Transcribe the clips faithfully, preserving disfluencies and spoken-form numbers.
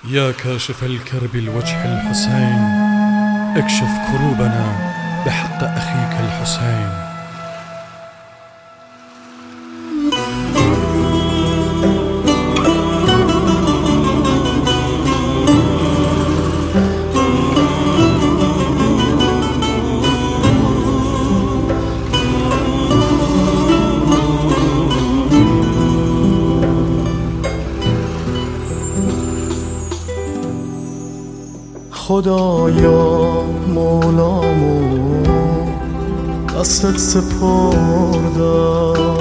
يا كاشف الكرب الوجه الحسين، اكشف كروبنا بحق أخيك الحسين. خدایا مولامو دستت سپردم،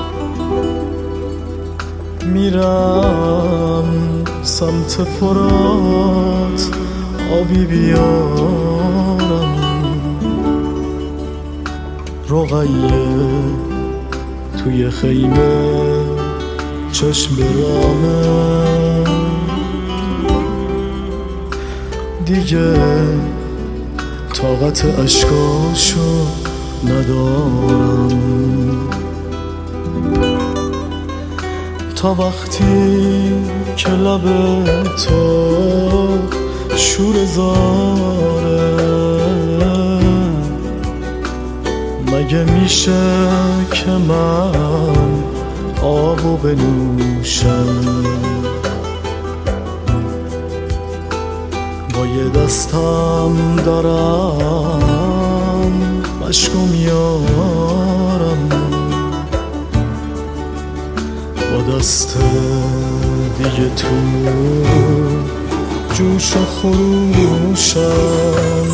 میرم سمت فرات آبی بیارم. رقیه توی خیمه چشم برامه، دیگه طاقت اشکاشو ندارم. تا وقتی که لب تو شور زاره، مگه میشه که من آبو بنوشم؟ با یه دستم دارم مشکو میارم، با دست دیگه تو جوش و خروشم.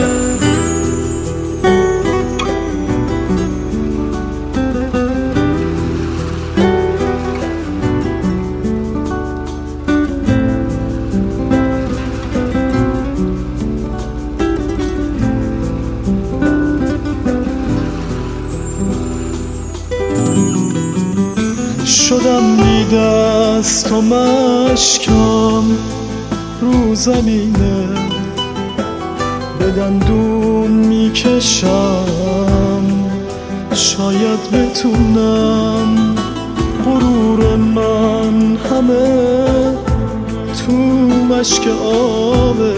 شدم بی دست و مشکم رو زمینه، به دندون میکشم شاید بتونم. غرور من همه تو مشک آبه،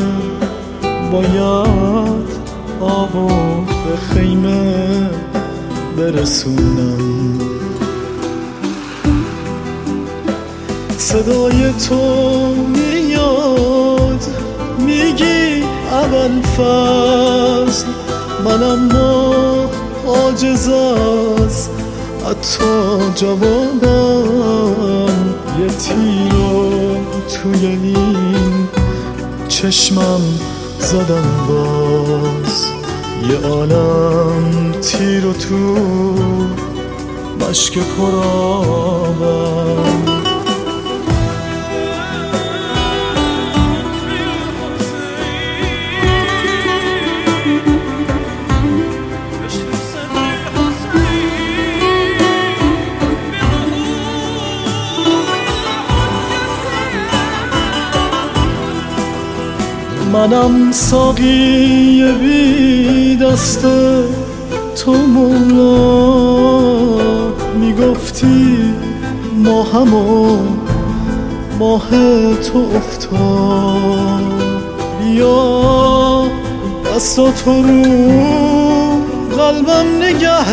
باید آبو به خیمه برسونم. صدای تو میاد میگی اول فصل، من اما عاجز از حتی جوابم. یه تیرو توی این چشمم زدم باز، یه عالم تیرو تو مشک پرآبم. منم ساقی بی دست تو مولا، میگفتی ماهمو ماه تو افتاد. بیا دستاتو رو قلبم نگه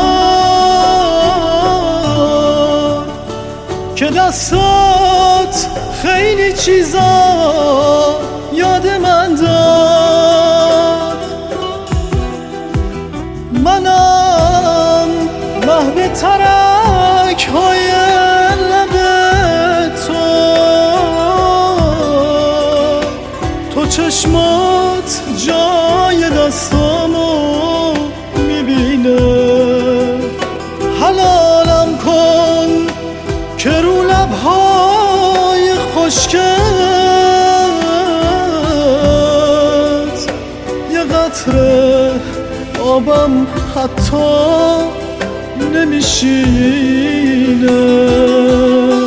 دار، که دستات خیلی چیزا یاد من داد. منم محو ترک های لب تو، تو چشمات جای دستامو میبینه. حلالم کن که رو لبهای خشکت قطره آبم حتی نمیشینه.